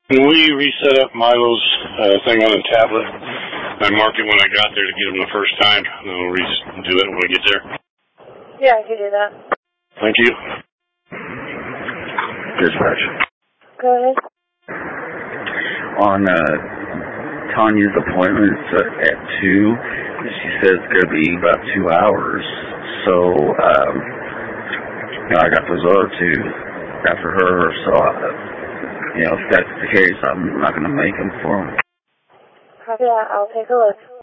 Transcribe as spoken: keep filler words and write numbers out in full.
Can we reset up Milo's uh, thing on the tablet? I marked it when I got there to get him the first time, and then we'll redo it when we get there. Yeah, I can do that. Thank you. Dispatch. Go ahead. On uh, Tanya's appointment uh, at two, she says it's going to be about two hours. So, um, you know, I got those other two after her, so, uh, you know, if that's the case, I'm not going to make them for them. Yeah, I'll take a look.